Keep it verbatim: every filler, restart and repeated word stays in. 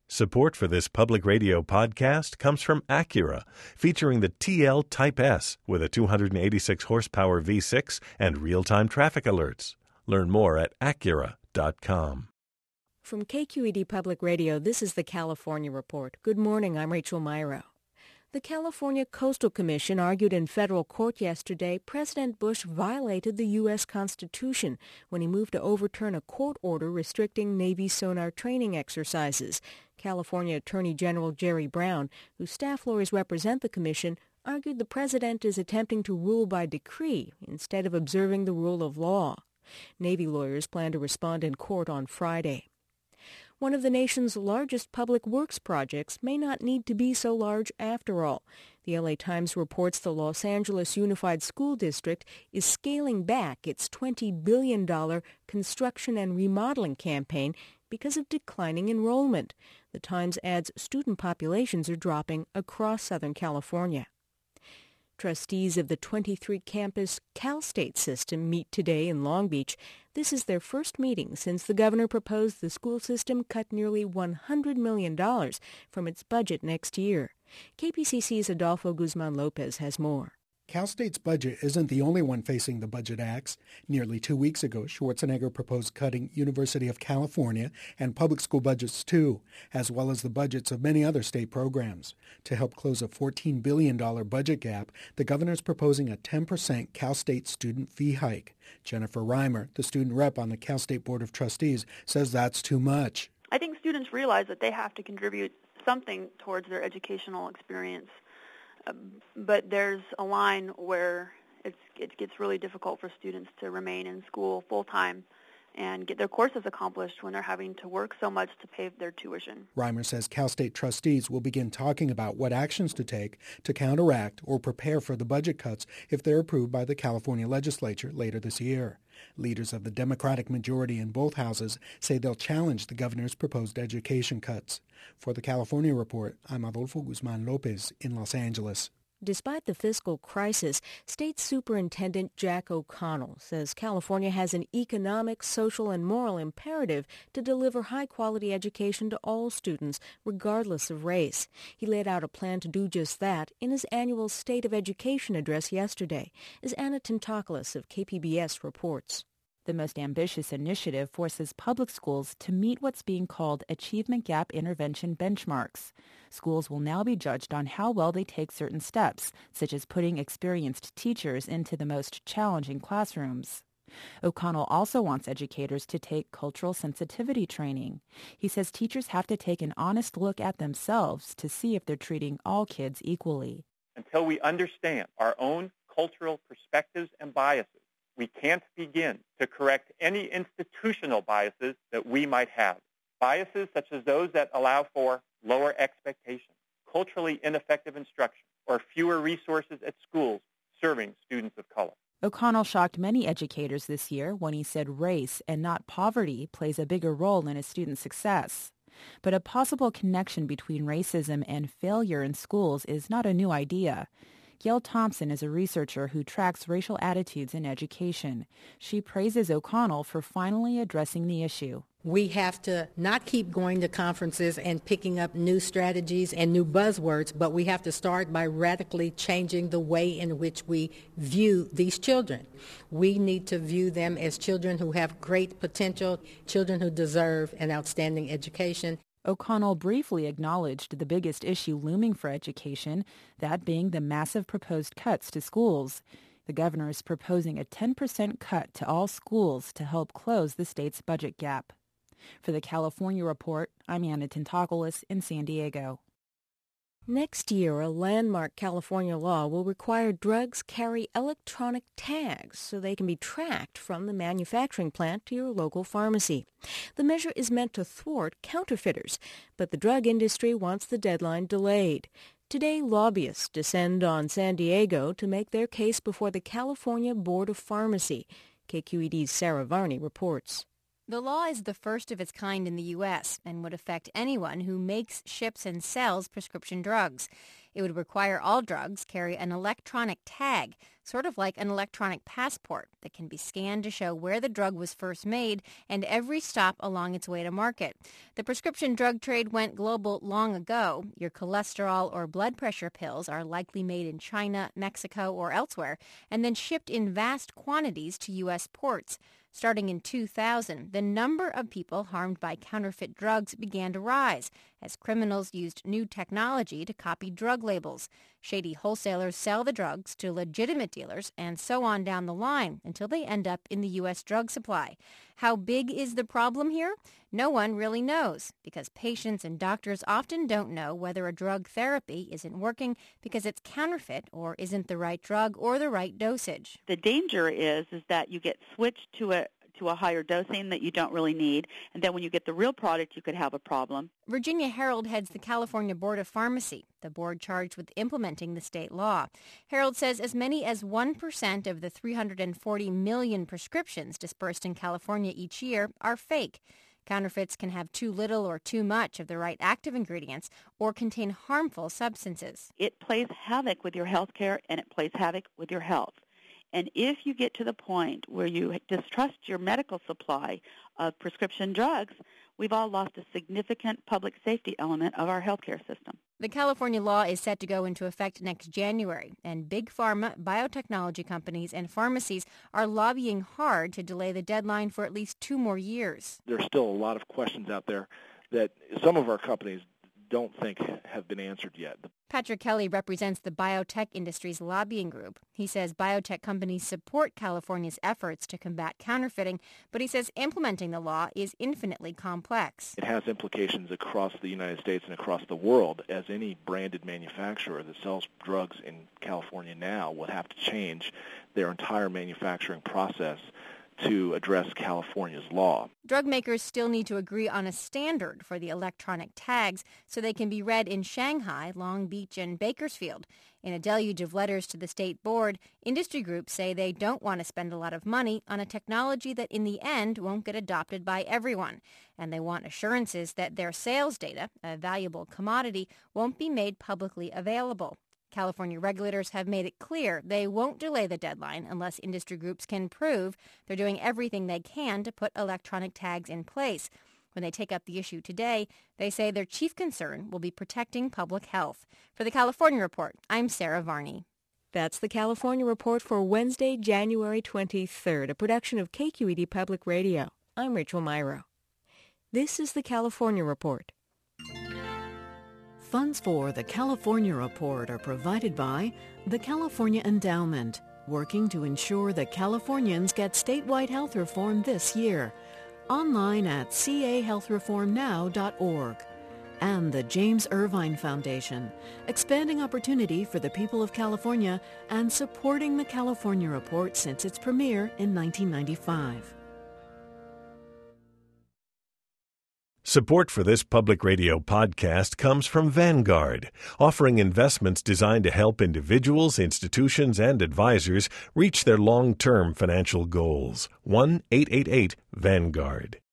Support for this public radio podcast comes from Acura, featuring the T L Type S with a two hundred eighty-six horsepower V six and real-time traffic alerts. Learn more at acura dot com. From K Q E D Public Radio, this is the California Report. Good morning, I'm Rachel Myrow. The California Coastal Commission argued in federal court yesterday President Bush violated the U S Constitution when he moved to overturn a court order restricting Navy sonar training exercises. California Attorney General Jerry Brown, whose staff lawyers represent the commission, argued the president is attempting to rule by decree instead of observing the rule of law. Navy lawyers plan to respond in court on Friday. One of the nation's largest public works projects may not need to be so large after all. The L A Times reports the Los Angeles Unified School District is scaling back its twenty billion dollars construction and remodeling campaign because of declining enrollment. The Times adds student populations are dropping across Southern California. Trustees of the twenty-three campus Cal State system meet today in Long Beach. This is their first meeting since the governor proposed the school system cut nearly one hundred million dollars from its budget next year. K P C C's Adolfo Guzman Lopez has more. Cal State's budget isn't the only one facing the budget axe. Nearly two weeks ago, Schwarzenegger proposed cutting University of California and public school budgets too, as well as the budgets of many other state programs. To help close a fourteen billion dollars budget gap, the governor's proposing a ten percent Cal State student fee hike. Jennifer Reimer, the student rep on the Cal State Board of Trustees, says that's too much. I think students realize that they have to contribute something towards their educational experience. But there's a line where it's, it gets really difficult for students to remain in school full-time and get their courses accomplished when they're having to work so much to pay their tuition. Reimer says Cal State trustees will begin talking about what actions to take to counteract or prepare for the budget cuts if they're approved by the California legislature later this year. Leaders of the Democratic majority in both houses say they'll challenge the governor's proposed education cuts. For the California Report, I'm Adolfo Guzman Lopez in Los Angeles. Despite the fiscal crisis, State Superintendent Jack O'Connell says California has an economic, social, and moral imperative to deliver high-quality education to all students, regardless of race. He laid out a plan to do just that in his annual State of Education address yesterday, as Anna Tintakoulis of K P B S reports. The most ambitious initiative forces public schools to meet what's being called achievement gap intervention benchmarks. Schools will now be judged on how well they take certain steps, such as putting experienced teachers into the most challenging classrooms. O'Connell also wants educators to take cultural sensitivity training. He says teachers have to take an honest look at themselves to see if they're treating all kids equally. Until we understand our own cultural perspectives and biases, we can't begin to correct any institutional biases that we might have. Biases such as those that allow for lower expectations, culturally ineffective instruction, or fewer resources at schools serving students of color. O'Connell shocked many educators this year when he said race and not poverty plays a bigger role in a student's success. But a possible connection between racism and failure in schools is not a new idea. Gail Thompson is a researcher who tracks racial attitudes in education. She praises O'Connell for finally addressing the issue. We have to not keep going to conferences and picking up new strategies and new buzzwords, but we have to start by radically changing the way in which we view these children. We need to view them as children who have great potential, children who deserve an outstanding education. O'Connell briefly acknowledged the biggest issue looming for education, that being the massive proposed cuts to schools. The governor is proposing a ten percent cut to all schools to help close the state's budget gap. For the California Report, I'm Anna Tintakoulis in San Diego. Next year, a landmark California law will require drugs carry electronic tags so they can be tracked from the manufacturing plant to your local pharmacy. The measure is meant to thwart counterfeiters, but the drug industry wants the deadline delayed. Today, lobbyists descend on San Diego to make their case before the California Board of Pharmacy. K Q E D's Sarah Varney reports. The law is the first of its kind in the U S and would affect anyone who makes, ships, and sells prescription drugs. It would require all drugs carry an electronic tag, sort of like an electronic passport that can be scanned to show where the drug was first made and every stop along its way to market. The prescription drug trade went global long ago. Your cholesterol or blood pressure pills are likely made in China, Mexico, or elsewhere, and then shipped in vast quantities to U S ports. Starting in two thousand, the number of people harmed by counterfeit drugs began to rise as criminals used new technology to copy drug labels. Shady wholesalers sell the drugs to legitimate dealers and so on down the line until they end up in the U S drug supply. How big is the problem here? No one really knows because patients and doctors often don't know whether a drug therapy isn't working because it's counterfeit or isn't the right drug or the right dosage. The danger is is that you get switched to a to a higher dosing that you don't really need, and then when you get the real product, you could have a problem. Virginia Harold heads the California Board of Pharmacy, the board charged with implementing the state law. Harold says as many as one percent of the three hundred forty million prescriptions dispersed in California each year are fake. Counterfeits can have too little or too much of the right active ingredients or contain harmful substances. It plays havoc with your health care, and it plays havoc with your health. And if you get to the point where you distrust your medical supply of prescription drugs, we've all lost a significant public safety element of our healthcare system. The California law is set to go into effect next January, and big pharma, biotechnology companies, and pharmacies are lobbying hard to delay the deadline for at least two more years. There's still a lot of questions out there that some of our companies don't think have been answered yet. Patrick Kelly represents the biotech industry's lobbying group. He says biotech companies support California's efforts to combat counterfeiting, but he says implementing the law is infinitely complex. It has implications across the United States and across the world, as any branded manufacturer that sells drugs in California now will have to change their entire manufacturing process to address California's law. Drug makers still need to agree on a standard for the electronic tags so they can be read in Shanghai, Long Beach, and Bakersfield. In a deluge of letters to the state board, industry groups say they don't want to spend a lot of money on a technology that in the end won't get adopted by everyone. And they want assurances that their sales data, a valuable commodity, won't be made publicly available. California regulators have made it clear they won't delay the deadline unless industry groups can prove they're doing everything they can to put electronic tags in place. When they take up the issue today, they say their chief concern will be protecting public health. For the California Report, I'm Sarah Varney. That's the California Report for Wednesday, January twenty-third, a production of K Q E D Public Radio. I'm Rachel Myrow. This is the California Report. Funds for the California Report are provided by the California Endowment, working to ensure that Californians get statewide health reform this year. Online at c a health reform now dot org. And the James Irvine Foundation, expanding opportunity for the people of California and supporting the California Report since its premiere in nineteen ninety-five. Support for this public radio podcast comes from Vanguard, offering investments designed to help individuals, institutions, and advisors reach their long-term financial goals. one eight eight eight Vanguard.